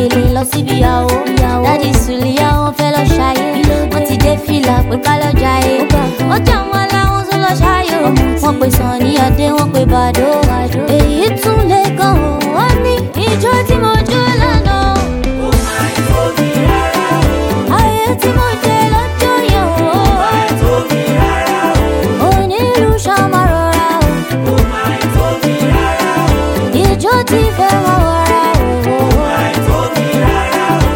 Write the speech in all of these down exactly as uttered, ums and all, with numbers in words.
gèlè lọ síbi ìyàwó. Dádì Sùlíyà wọn fẹ́ lọ ṣayé. Wọ́n ti dé fìlà pé ká lọ jayé. Wọ́n jà wọn láwọn tún lọ ṣayó. Wọ́n pe Sunny Adé, wọ́n pe Bàdó. Èyí tún lè gan o, wọ́n ní ijó tí mo jó lánàá. Ó máa ń tóbi rárá o. Ayé tí mo jẹ lọ́jọ́ yẹn o. Ó máa ń tóbi rárá o. Onílù ṣàmà rọra o. Ó máa ń tóbi rárá o. Ijó tí fẹ́ wọ́n wọra o. Ó máa ń tóbi rárá o.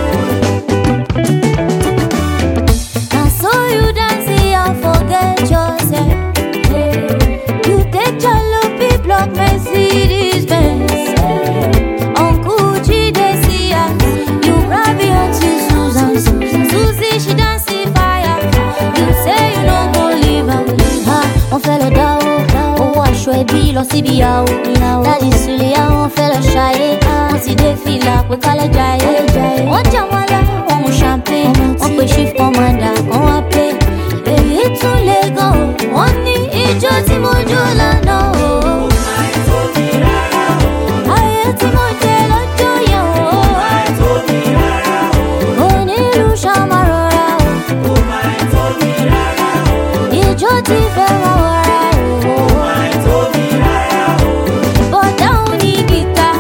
Na so you dance and forget yourself. You take jalopy block Mercedes Benz. Uncle G dey see us. You grab your auntie Susan. Susie she dance the fire. You say you no go leave her. Ha, wọ́n fẹ́ lọ dáwó. Owó aṣọ ẹbí lọ síbi ìyàwó. Dádì Sùlíyà wọ́n fẹ́ lọ ṣayé. Wọ́n ti dé fìlà pé ká lọ jayé. Wọ́n jà wọ́n lá, wọ́n mu champagne. Wọ́n pe chief commander kan wá pé. Èyí tún lè gan o, wọ́n ní ijó tí mo jó lánàá o. Ó máa ń tóbi rárá o. Ayé tí mo jẹ lọ́jọ́ yẹn o. Ó máa ń tóbi rárá o. Onílù ṣàmà rọra o. Ó máa ń tóbi rárá o. Ijó tí fẹ́ wọ́n wọra o. Ó máa ń tóbi rárá o. Bọ̀dá òun ní gìtá.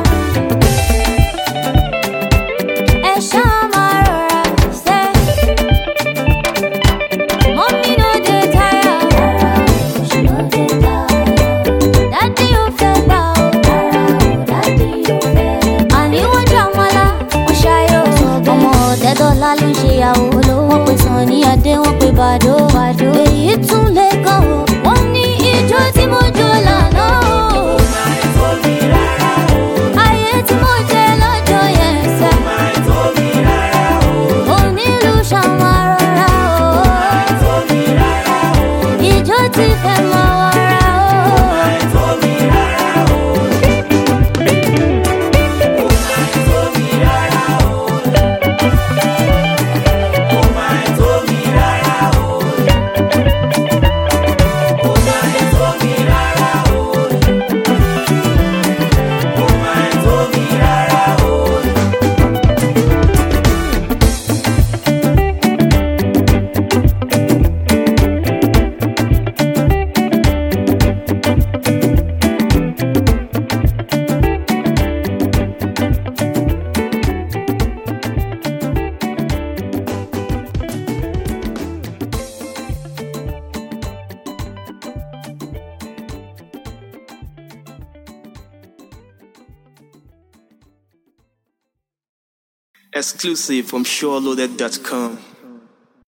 Ẹ ṣàmà rọra ṣẹ́. Mommy no dey tire. She no dey tire. Daddy ò fẹ́ gbà o. Daddy ò fẹ́. Àní wọ́n jà wọ́n lá, wọ́n ṣayó. Ọmọ ọ̀tẹ́dọ́lá ló ń ṣe ìyàwó. Wọ́n pe Sunny Adé, wọ́n pe Bàdó. Èyí tún lè gan o, wọ́n ní ijó tí mo jó lánàá o. Ó máa ń tóbi rárá o. Ayé tí mo jẹ lọ́jọ́ yẹn sẹ́. Ó máa ń tóbi rárá o. Onílù ṣàmà rọra o. Ó máa ń tóbi rárá o. Ijó tí fẹ́ mọ wọra o. Ó máa ń tóbi rárá o. Ó máa ń tóbi rárá o. Ó máa ń tóbi rárá o. Ó máa ń tóbi rárá o. Ó máa ń tóbi rárá o. Exclusive from SureLoaded dot com.